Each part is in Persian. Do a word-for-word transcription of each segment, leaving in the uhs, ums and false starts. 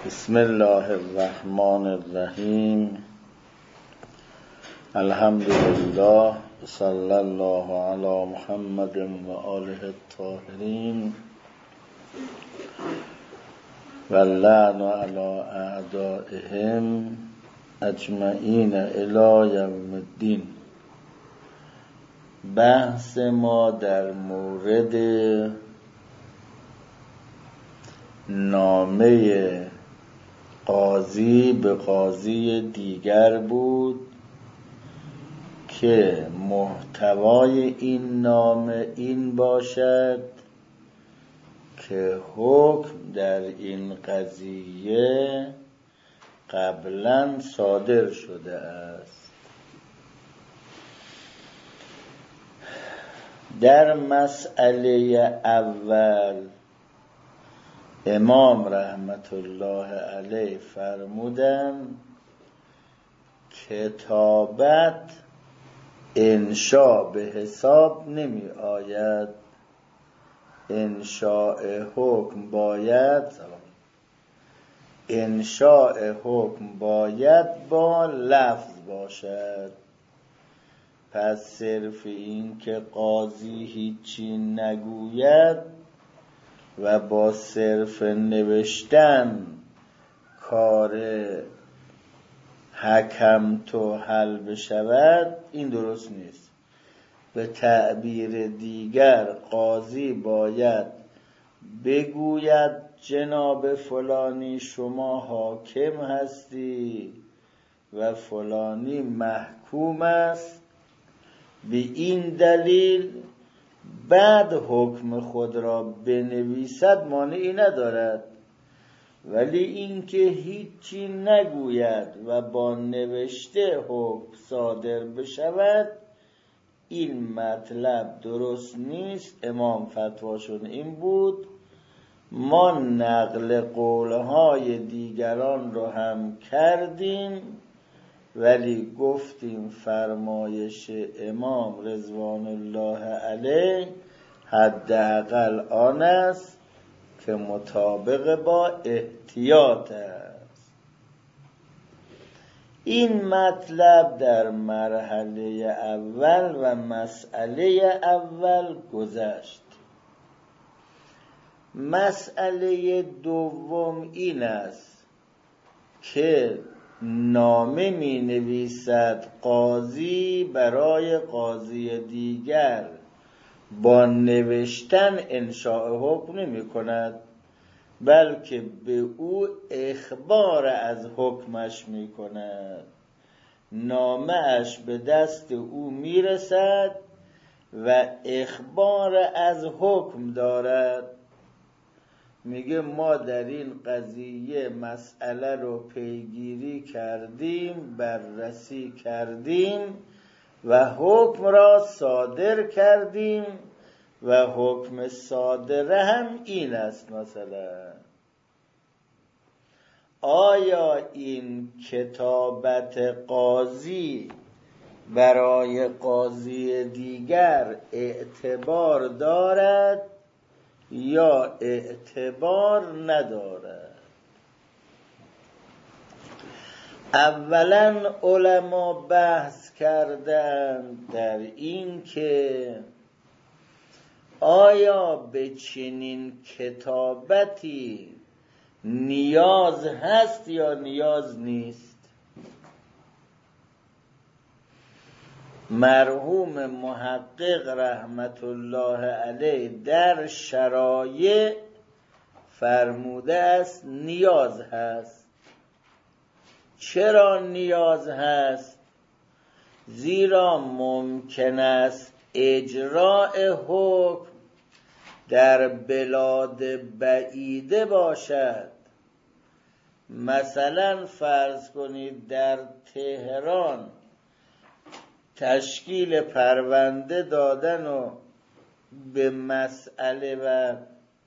بسم الله الرحمن الرحیم. الحمد لله، صلی الله علی محمد و آله الطاهرین و لعن علی اعدائهم اجمعین الی یوم الدین. بحث ما در مورد نامه قاضی به قاضی دیگر بود که محتوای این نامه این باشد که حکم در این قضیه قبلا صادر شده است. در مسئله اول امام رحمت الله علیه فرمودند کتابت انشاء به حساب نمی آید، انشاء حکم باید انشاء حکم باید با لفظ باشد. پس صرف این که قاضی هیچی نگوید و با صرف نوشتن کار حکم تو حل بشود، این درست نیست. به تعبیر دیگر قاضی باید بگوید جناب فلانی شما حاکم هستی و فلانی محکوم است، به این دلیل بعد حکم خود را بنویسد مانعی ندارد. ولی اینکه هیچی نگوید و با نوشته حکم صادر بشود، این مطلب درست نیست. امام فتواشون این بود. ما نقل قولهای دیگران رو هم کردیم، ولی گفتیم فرمایش امام رضوان الله علیه حداقل آن است که مطابق با احتیاط است. این مطلب در مرحله اول و مسئله اول گذشت. مسئله دوم این است که نامه می نویسد قاضی برای قاضی دیگر، با نوشتن انشاء حکم نمی کند، بلکه به او اخبار از حکمش می کند. نامه اش به دست او می رسد و اخبار از حکم دارد. میگه ما در این قضیه مسئله رو پیگیری کردیم، بررسی کردیم و حکم را صادر کردیم و حکم صادره هم این است. مثلا آیا این کتابت قاضی برای قاضی دیگر اعتبار دارد یا اعتبار ندارد؟ اولا علما بحث کردند در این که آیا به چنین کتابتی نیاز هست یا نیاز نیست. مرحوم محقق رحمت الله علیه در شرایع فرموده است نیاز هست. چرا نیاز هست؟ زیرا ممکن است اجراء حکم در بلاد بعیده باشد. مثلا فرض کنید در تهران تشکیل پرونده دادن و به مسئله و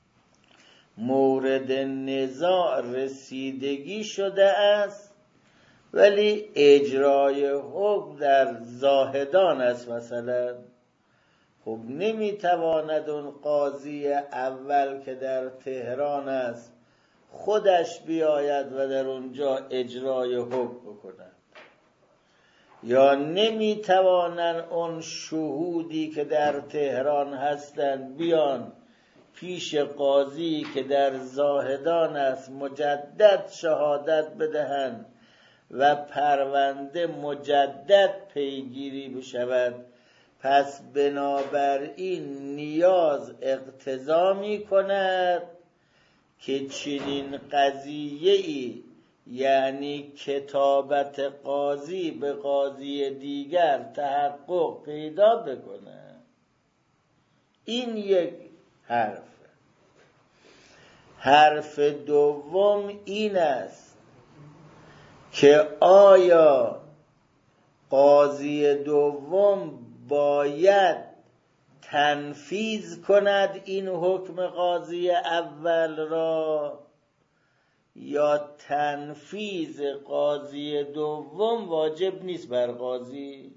مورد نزاع رسیدگی شده است، ولی اجرای حکم در زاهدان است. مثلا خب نمیتواند اون قاضی اول که در تهران است خودش بیاید و در اونجا اجرای حکم بکند، یا نمیتوانند اون شهودی که در تهران هستند بیان پیش قاضی که در زاهدان است مجدد شهادت بدهند و پرونده مجدد پیگیری بشود. پس بنابراین نیاز اقتضا می کند که چنین قضیه‌ای، یعنی کتابت قاضی به قاضی دیگر، تحقق پیدا بکنه. این یک حرف. حرف دوم این است که آیا قاضی دوم باید تنفیذ کند این حکم قاضی اول را، یا تنفیذ قاضی دوم واجب نیست بر قاضی؟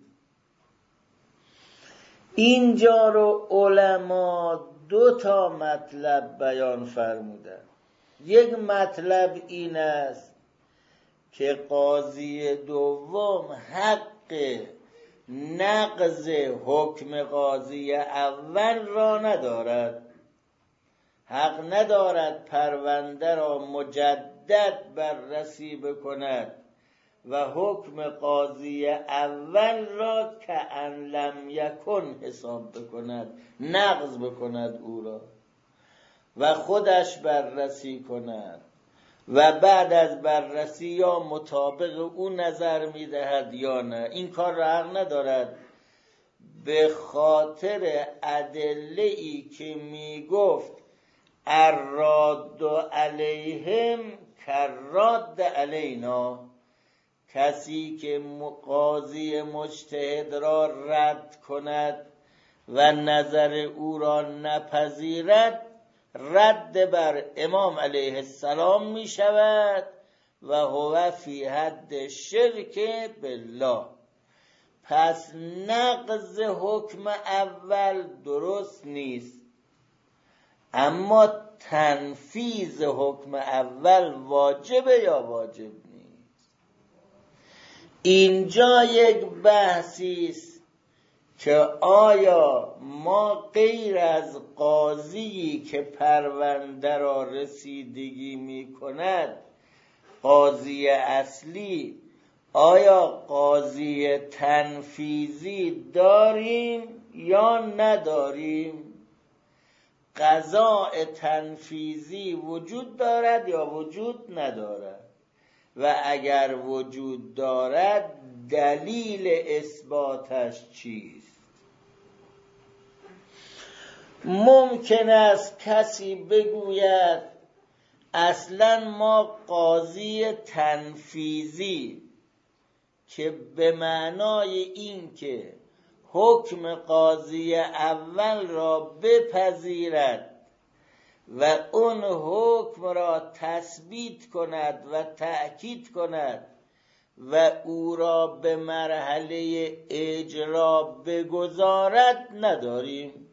اینجا رو علما دو تا مطلب بیان فرمودن. یک مطلب این است که قاضی دوم حق نقض حکم قاضی اول را ندارد، حق ندارد پرونده را مجدد بررسی بکند و حکم قاضی اول را که ان لم یکن حساب بکند، نقض بکند او را و خودش بررسی کند و بعد از بررسی یا مطابق او نظر میدهد یا نه. این کار را حق ندارد، به خاطر ادله‌ای که میگفت الراد علیهم کراد علینا، کسی که قاضی مجتهد را رد کند و نظر او را نپذیرد، رد بر امام علیه السلام می شود و هو فی حد شرک بالله. پس نقض حکم اول درست نیست، اما تنفیذ حکم اول واجبه یا واجب نیست؟ اینجا یک بحثی است که آیا ما غیر از قاضی که پرونده را رسیدگی می کند، قاضی اصلی، آیا قاضی تنفیذی داریم یا نداریم؟ قضاء تنفیذی وجود دارد یا وجود ندارد؟ و اگر وجود دارد دلیل اثباتش چیست؟ ممکن است کسی بگوید اصلا ما قاضی تنفیذی که به معنای این که حکم قاضی اول را بپذیرد و اون حکم را تثبیت کند و تأکید کند و او را به مرحله اجرا بگذارد نداریم.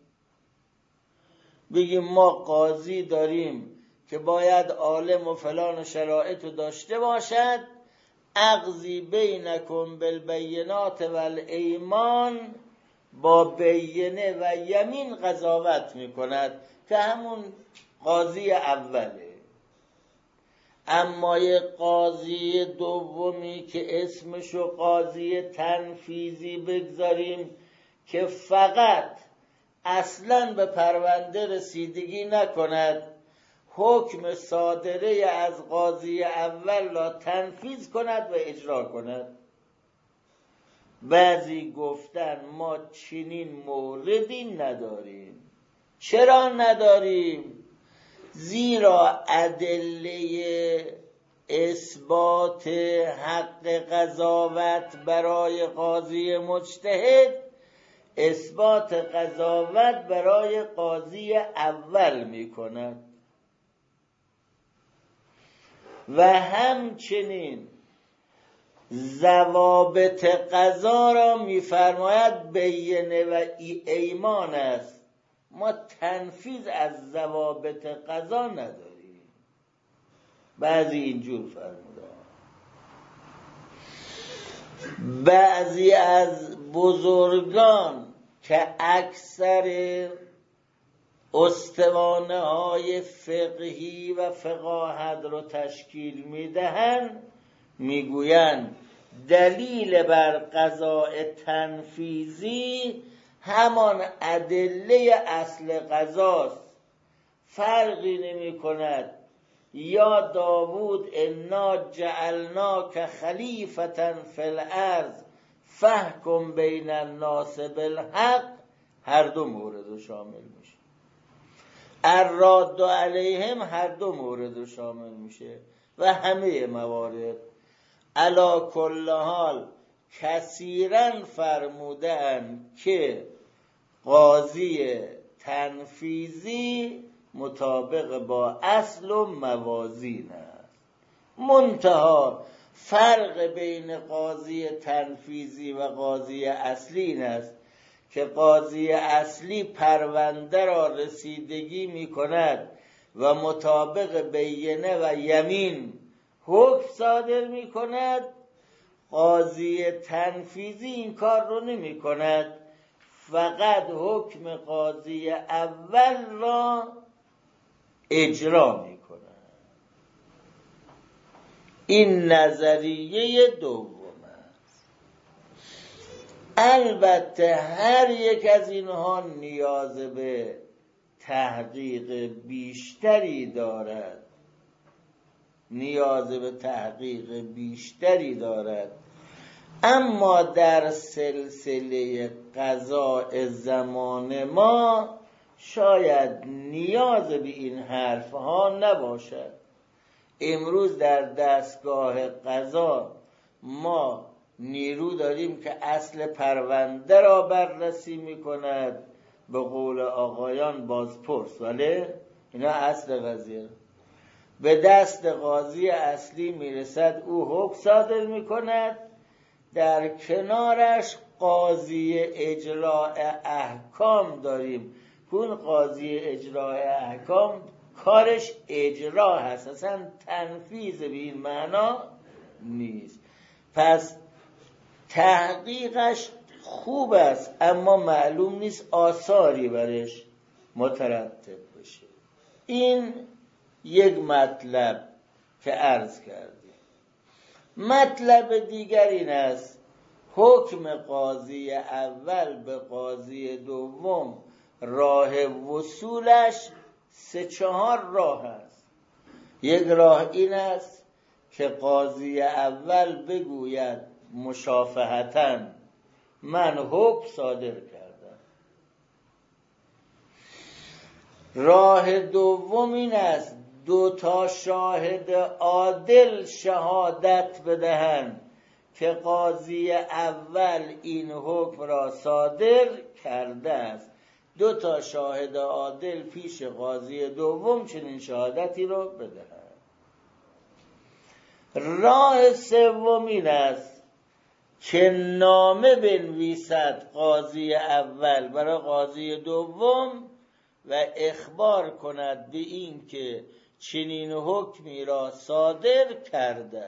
بگیم ما قاضی داریم که باید عالم و فلان و شرایط داشته باشد، اقضی بینکم بالبینات والایمان، با بینه و یمین قضاوت میکند که همون قاضی اوله. اما یه قاضی دومی که اسمشو قاضی تنفیذی بگذاریم که فقط اصلاً به پرونده رسیدگی نکند، حکم صادره از قاضی اول را تنفیذ کند و اجرا کند. بعضی گفتن ما چنین موردی نداریم. چرا نداریم؟ زیرا ادله اثبات حق قضاوت برای قاضی مجتهد اثبات قضاوت برای قاضی اول می کند و همچنین ضوابط قضا را می فرماید بینه و ایمان است. ما تنفیذ از ضوابط قضا نداریم. بعضی اینجور فرمودن. بعضی از بزرگان که اکثر استوانه های فقهی و فقاهت رو تشکیل میدهند میگویند دلیل بر قضاء تنفیذی همان ادله اصل قضاست، فرقی نمی کند یا داوود انا جعلناک خلیفة فی الارض فاحکم بین الناس بالحق، هر دو مورد رو شامل میشه. الراد علیهم هر دو مورد رو شامل میشه و همه موارد. علی کل حال کثیرا فرمودن که قاضی تنفیذی مطابق با اصل و موازین است. منتها فرق بین قاضی تنفیذی و قاضی اصلی این است که قاضی اصلی پرونده را رسیدگی می کند و مطابق بینه و یمین حکم صادر می کند. قاضی تنفیذی این کار رو نمی کند، فقط حکم قاضی اول را اجرا می کند. این نظریه دوم است. البته هر یک از اینها نیاز به تحقیق بیشتری دارد نیاز به تحقیق بیشتری دارد اما در سلسله قضاء زمان ما شاید نیاز به این حرف ها نباشد. امروز در دستگاه قضا ما نیرو داریم که اصل پرونده را بررسی می کند، به قول آقایان بازپرس، ولی اینا اصل قضیه. به دست قاضی اصلی میرسد، او حکم صادر می کند، در کنارش قاضی اجراء احکام داریم. اون قاضی اجراء احکام کارش اجرا هست، اصلا تنفیذ به این معنا نیست. پس تحقیقش خوب است اما معلوم نیست آثاری برش مترتب بشه. این یک مطلب که عرض کردیم. مطلب دیگر این است حکم قاضی اول به قاضی دوم راه وصولش سه چهار راه است. یک راه این است که قاضی اول بگوید مشافهتاً من حکم صادر کردم. راه دوم این است دو تا شاهد عادل شهادت بدهند که قاضی اول این حکم را صادر کرده است. دو تا شاهد عادل پیش قاضی دوم چنین شهادتی را بدهند. راه سوم این است که نامه بنویسد قاضی اول برای قاضی دوم و اخبار کند به این که چنین حکمی را صادر کرده.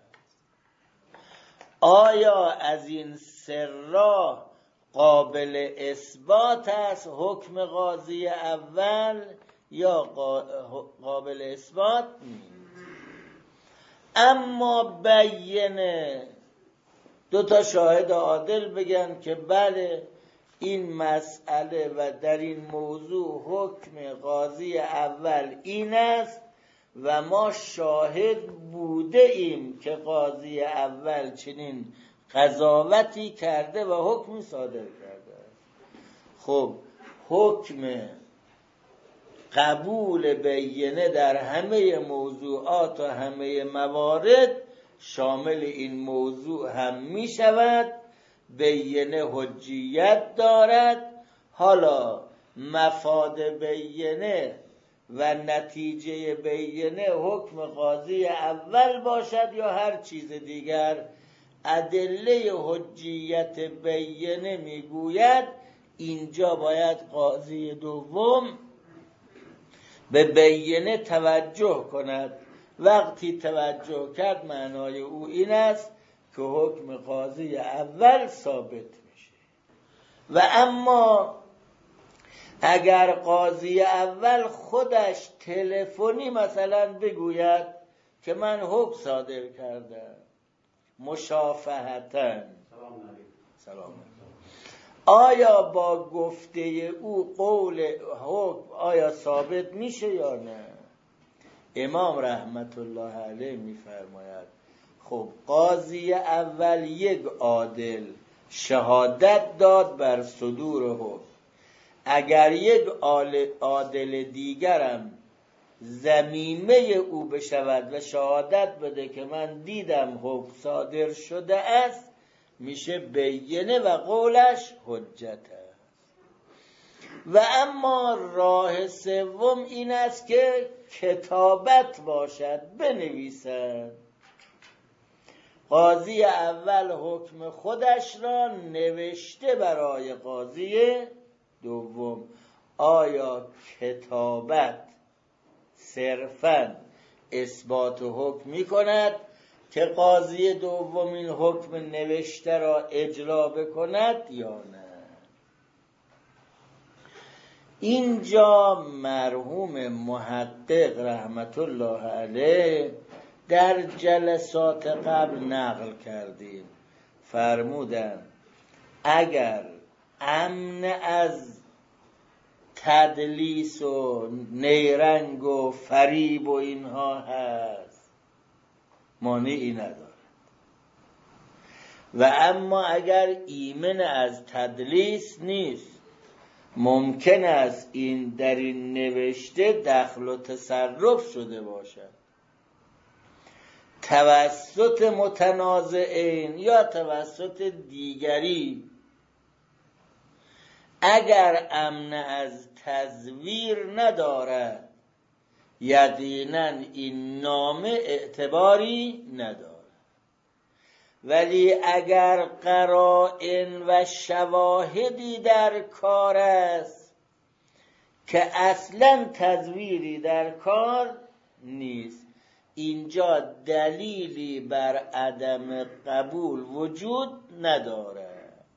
آیا از این سه راه قابل اثبات است حکم قاضی اول یا قابل اثبات نیست؟ اما بینه دو تا شاهد عادل بگن که بله این مسئله و در این موضوع حکم قاضی اول این است و ما شاهد بوده ایم که قاضی اول چنین قضاوتی کرده و حکمی صادر کرده. خب حکم قبول بینه در همه موضوعات و همه موارد شامل این موضوع هم می شود. بینه حجیت دارد. حالا مفاد بینه و نتیجه بینه حکم قاضی اول باشد یا هر چیز دیگر، ادله حجیت بینه میگوید اینجا باید قاضی دوم به بینه توجه کند. وقتی توجه کرد معنای او این است که حکم قاضی اول ثابت میشه. و اما اگر قاضی اول خودش تلفنی مثلا بگوید که من حکم صادر کردم مشافهتاً، سلام آیا با گفته او قول حکم آیا ثابت میشه یا نه؟ امام رحمت الله علیه میفرماید خب قاضی اول یک عادل شهادت داد بر صدور حکم، اگر یک عادل دیگرم ضمیمه او بشود و شهادت بده که من دیدم حکم صادر شده است، میشه بینه و قولش حجت است. و اما راه سوم این است که کتابت باشد، بنویسند. قاضی اول حکم خودش را نوشته برای قاضی دوم. آیا کتابت صرفاً اثبات حکم می کند که قاضی دوم این حکم نوشته را اجرا بکند یا نه؟ اینجا مرحوم محقق رحمت الله علیه در جلسات قبل نقل کردیم، فرمودن اگر امن از تدلیس و نیرنگ و فریب و اینها هست مانعی ندارد، و اما اگر ایمن از تدلیس نیست ممکن است این در این نوشته دخل و تصرف شده باشد توسط متنازعین یا توسط دیگری. اگر امن از تزویر ندارد یقینا این نامه اعتباری ندارد، ولی اگر قرائن و شواهدی در کار است که اصلا تزویری در کار نیست، اینجا دلیلی بر عدم قبول وجود ندارد.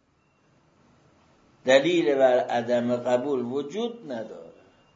دلیل بر عدم قبول وجود ندارد.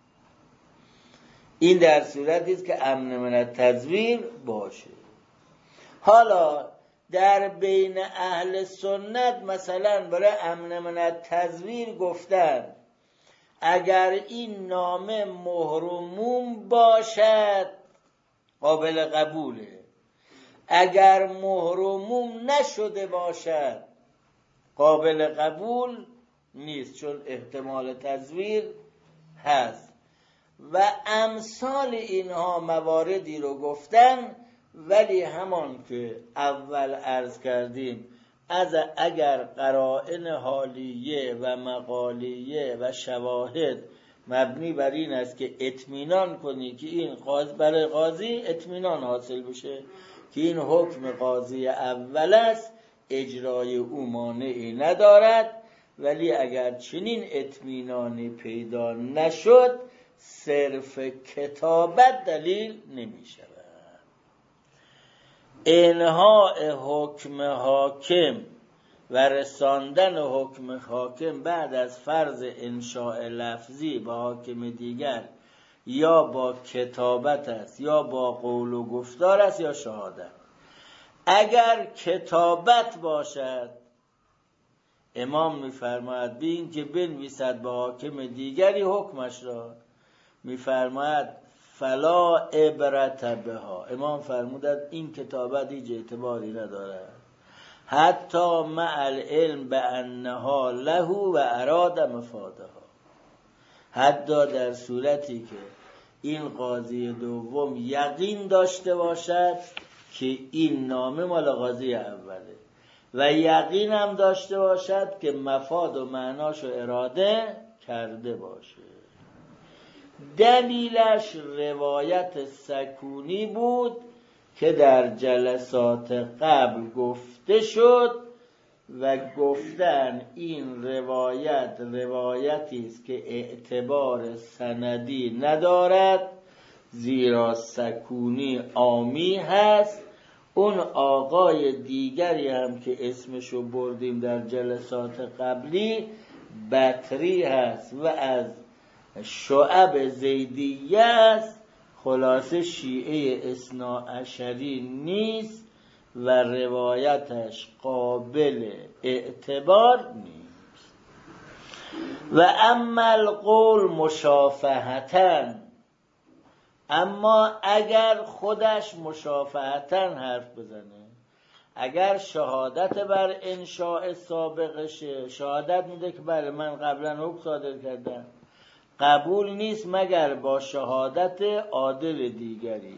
این در صورتی است که امن من التزویر باشه. حالا در بین اهل سنت مثلا برای امن من التزویر گفتن اگر این نامه مهرموم باشد قابل قبوله، اگر مهرموم نشده باشد قابل قبول نیست چون احتمال تزویر هست. و امثال اینها مواردی رو گفتن، ولی همان که اول عرض کردیم از اگر قرائن حالیه و مقالیه و شواهد مبنی بر این است که اطمینان کنی که این قاضی برای قاضی اطمینان حاصل بشه که این حکم قاضی اول است، اجرای او مانعی ندارد. ولی اگر چنین اطمینانی پیدا نشد صرف کتابت دلیل نمی شود. انهاء حکم حاکم و رساندن حکم حاکم بعد از فرض انشاء لفظی به حاکم دیگر یا با کتابت است یا با قول و گفتار است یا شهادت. اگر کتابت باشد امام می‌فرماید بین که بنویسد به حاکم دیگری حکمش را، می‌فرماید فلا عبرت بها. امام فرمودند این کتابت هیچ اعتباری ندارد حتی مع العلم بانها له و اراد مفادها، حتی در صورتی که این قاضی دوم یقین داشته باشد که این نامه مال قاضی اوله و یقین هم داشته باشد که مفاد و معناش اراده کرده باشه. دلیلش روایت سکونی بود که در جلسات قبل گفته شد و گفتن این روایت روایتی است که اعتبار سندی ندارد زیرا سکونی عامی هست. اون آقای دیگری هم که اسمشو بردیم در جلسات قبلی بکری هست و از شعب زیدیه است، خلاصه شیعه اثناعشری نیست و روایتش قابل اعتبار نیست. و اما القول مشافهتن، اما اگر خودش مشافهتن حرف بزنه، اگر شهادت بر انشاء سابقشه، شهادت میده که بله من قبلا حکم صادر کردم، قبول نیست مگر با شهادت عادل دیگری.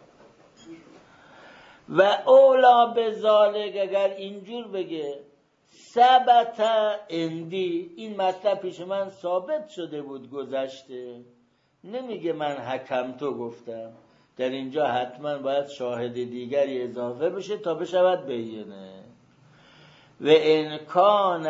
و اولا به ذالک، اگر اینجور بگه ثبت اندی، این مطلب پیش من ثابت شده بود گذشته، نمیگه من حکم تو گفتم، در اینجا حتما باید شاهد دیگری اضافه بشه تا بشود بینه. و انکان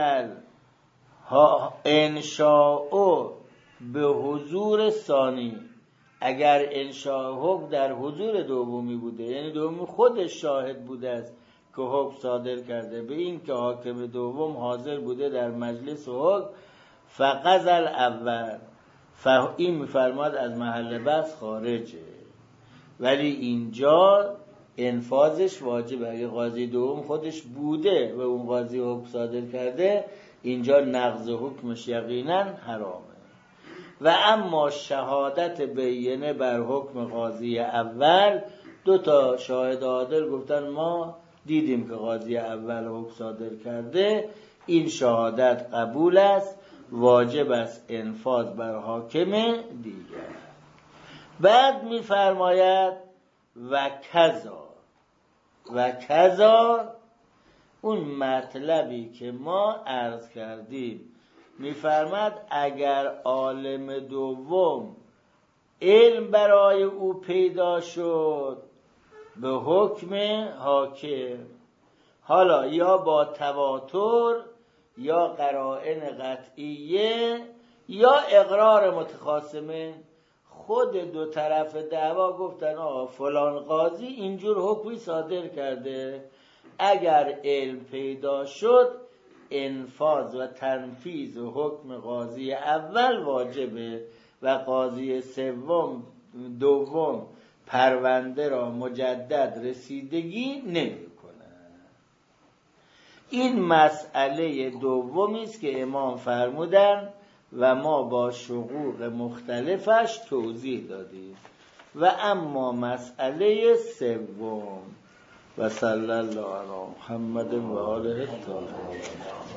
انشاء به حضور ثانی، اگر انشاء حکم در حضور دومی بوده، یعنی دومی خودش شاهد بوده است که حکم صادر کرده، به این که حاکم دوم حاضر بوده در مجلس حکم، فقط الاول، این میفرماد از محل بحث خارجه، ولی اینجا انفاذش واجبه. اگه قاضی دوم خودش بوده و اون قاضی حکم صادر کرده، اینجا نقض حکمش یقینا حرامه. و اما شهادت بینه بر حکم قاضی اول، دو تا شاهد عادل گفتن ما دیدیم که قاضی اول حکم صادر کرده، این شهادت قبول است، واجب است انفاذ بر حاکم دیگر. بعد میفرماید و کذا، و کذا اون مطلبی که ما عرض کردیم، میفرماد اگر عالم دوم علم برای او پیدا شد به حکم حاکم، حالا یا با تواتر یا قرائن قطعیه یا اقرار متخاصمین، خود دو طرف دعوا گفتن آقا فلان قاضی اینجور حکمی صادر کرده، اگر علم پیدا شد انفاذ و تنفیذ حکم قاضی اول واجبه و قاضی سوم دوم پرونده را مجدد رسیدگی نمی کنه. این مسئله دومی است که امام فرمودن و ما با شقوق مختلفش توضیح دادیم. و اما مسئله سوم، و صلی الله علی محمد و آله الطاهرین.